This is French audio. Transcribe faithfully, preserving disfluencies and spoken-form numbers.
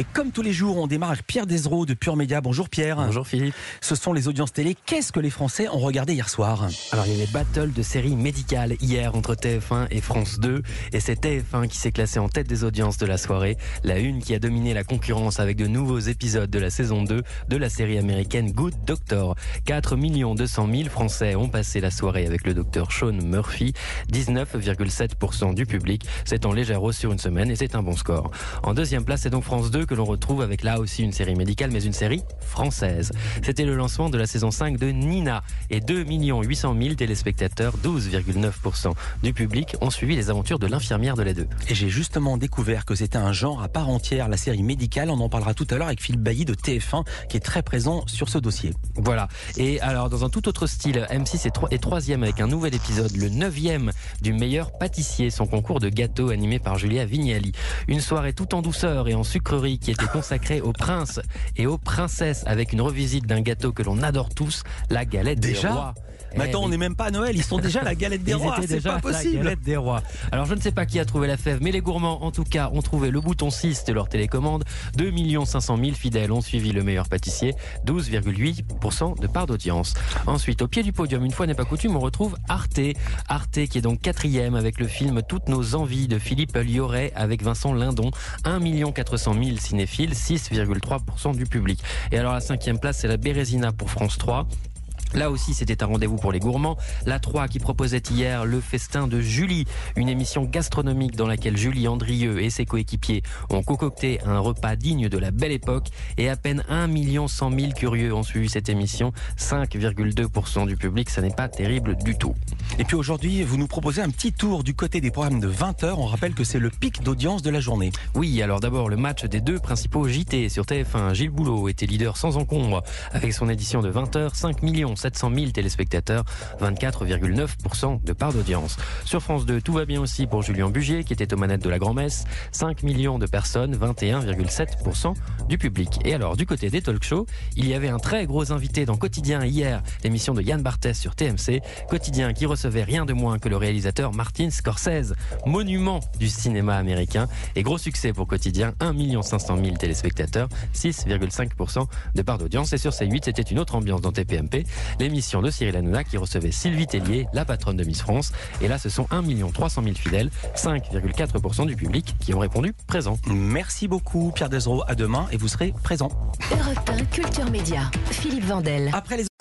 Et comme tous les jours, on démarre avec Pierre Desraux de Pure Média. Bonjour Pierre. Bonjour Philippe. Ce sont les audiences télé. Qu'est-ce que les Français ont regardé hier soir? Alors il y a les battles de séries médicales hier entre T F un et France deux. Et c'est T F un qui s'est classé en tête des audiences de la soirée. La une qui a dominé la concurrence avec de nouveaux épisodes de la saison deux de la série américaine Good Doctor. quatre millions deux cent mille Français ont passé la soirée avec le docteur Sean Murphy. dix-neuf virgule sept pour cent du public. C'est en légère hausse sur une semaine et c'est un bon score. En deuxième place, c'est donc France deux que l'on retrouve avec là aussi une série médicale, mais une série française. C'était le lancement de la saison cinq de Nina et deux millions huit cent mille téléspectateurs, douze virgule neuf pour cent du public ont suivi les aventures de l'infirmière de la deux. Et j'ai justement découvert que c'était un genre à part entière, la série médicale. On en parlera tout à l'heure avec Philippe Bailly de T F un qui est très présent sur ce dossier. Voilà. Et alors, dans un tout autre style, M six est, tro- est troisième avec un nouvel épisode, le neuvième du meilleur pâtissier, son concours de gâteaux animé par Julia Vignali. Une soirée tout en douceur et en sucrerie qui était consacrée aux princes et aux princesses avec une revisite d'un gâteau que l'on adore tous, la galette Déjà des rois. Mais attends, Eh, on n'est même pas à Noël, ils sont déjà à la galette des Ils rois, étaient c'est déjà pas à la possible. galette des rois. Alors je ne sais pas qui a trouvé la fève, mais les gourmands en tout cas ont trouvé le bouton six de leur télécommande. deux millions cinq cent mille fidèles ont suivi le meilleur pâtissier, douze virgule huit pour cent de part d'audience. Ensuite, au pied du podium, une fois n'est pas coutume, on retrouve Arte. Arte qui est donc quatrième avec le film Toutes nos envies de Philippe Liorey avec Vincent Lindon. un million quatre cent mille cinéphiles, six virgule trois pour cent du public. Et alors la cinquième place, c'est la Bérésina pour France trois. Là aussi, c'était un rendez-vous pour les gourmands. La trois qui proposait hier le festin de Julie, une émission gastronomique dans laquelle Julie Andrieux et ses coéquipiers ont concocté un repas digne de la belle époque. Et à peine un million cent mille curieux ont suivi cette émission, cinq virgule deux pour cent du public. Ça n'est pas terrible du tout. Et puis aujourd'hui, vous nous proposez un petit tour du côté des programmes de vingt heures. On rappelle que c'est le pic d'audience de la journée. Oui, alors d'abord le match des deux principaux J T sur T F un. Gilles Boulot était leader sans encombre avec son édition de vingt heures, cinq millions sept cent mille téléspectateurs, vingt-quatre virgule neuf pour cent de part d'audience. Sur France deux, tout va bien aussi pour Julien Bugier qui était aux manettes de la grand-messe, cinq millions de personnes, vingt et un virgule sept pour cent du public. Et alors du côté des talk shows, il y avait un très gros invité dans Quotidien hier, l'émission de Yann Barthès sur T M C, Quotidien qui recevait rien de moins que le réalisateur Martin Scorsese, monument du cinéma américain, et gros succès pour Quotidien, un million cinq cent mille téléspectateurs, six virgule cinq pour cent de part d'audience. Et sur C huit, c'était une autre ambiance dans T P M P, l'émission de Cyril Hanouna qui recevait Sylvie Tellier, la patronne de Miss France. Et là, ce sont un million trois cent mille fidèles, cinq virgule quatre pour cent du public qui ont répondu présent. Merci beaucoup Pierre Desraux, à demain et vous serez présent. Europe un Culture Média, Philippe Vandel. Après les